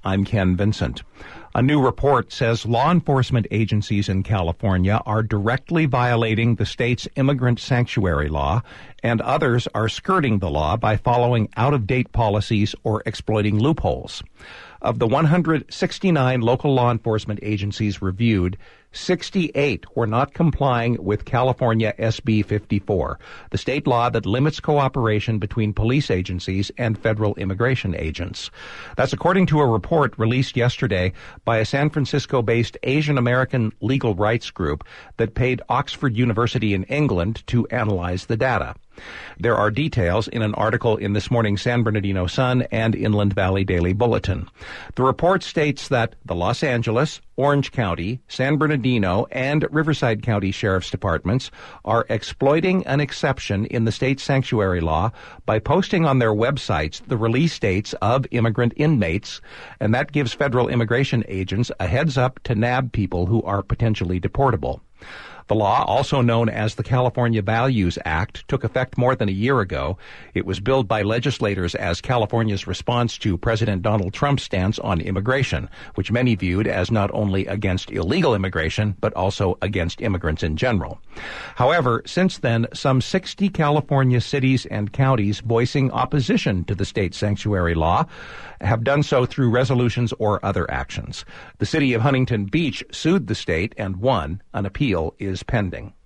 I'm Ken Vincent. A new report says law enforcement agencies in California are directly violating the state's immigrant sanctuary law, and others are skirting the law by following out-of-date policies or exploiting loopholes. Of the 169 local law enforcement agencies reviewed, 68 were not complying with California SB 54, the state law that limits cooperation between police agencies and federal immigration agents. That's according to a report released yesterday by a San Francisco-based Asian American legal rights group that paid Oxford University in England to analyze the data. There are details in an article in this morning's San Bernardino Sun and Inland Valley Daily Bulletin. The report states that the Los Angeles, Orange County, San Bernardino, and Riverside County Sheriff's Departments are exploiting an exception in the state sanctuary law by posting on their websites the release dates of immigrant inmates, and that gives federal immigration agents a heads up to nab people who are potentially deportable. The law, also known as the California Values Act, took effect more than a year ago. It was billed by legislators as California's response to President Donald Trump's stance on immigration, which many viewed as not only against illegal immigration, but also against immigrants in general. However, since then, some 60 California cities and counties voicing opposition to the state sanctuary law have done so through resolutions or other actions. The city of Huntington Beach sued the state and won. An appeal is pending.